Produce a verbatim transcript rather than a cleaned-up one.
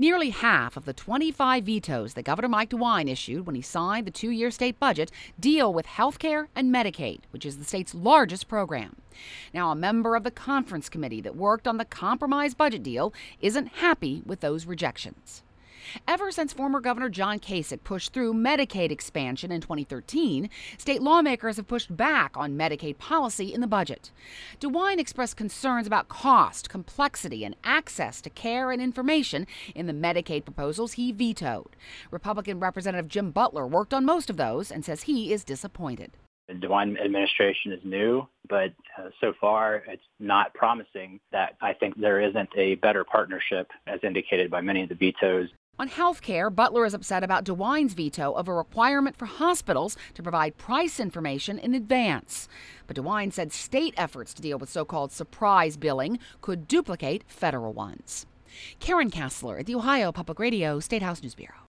Nearly half of the twenty-five vetoes that Governor Mike DeWine issued when he signed the two-year state budget deal with health care and Medicaid, which is the state's largest program. Now, a member of the conference committee that worked on the compromise budget deal isn't happy with those rejections. Ever since former Governor John Kasich pushed through Medicaid expansion in twenty thirteen, state lawmakers have pushed back on Medicaid policy in the budget. DeWine expressed concerns about cost, complexity, and access to care and information in the Medicaid proposals he vetoed. Republican Representative Jim Butler worked on most of those and says he is disappointed. The DeWine administration is new, but uh, so far it's not promising that I think there isn't a better partnership as indicated by many of the vetoes. On health care, Butler is upset about DeWine's veto of a requirement for hospitals to provide price information in advance. But DeWine said state efforts to deal with so-called surprise billing could duplicate federal ones. Karen Kassler at the Ohio Public Radio State House News Bureau.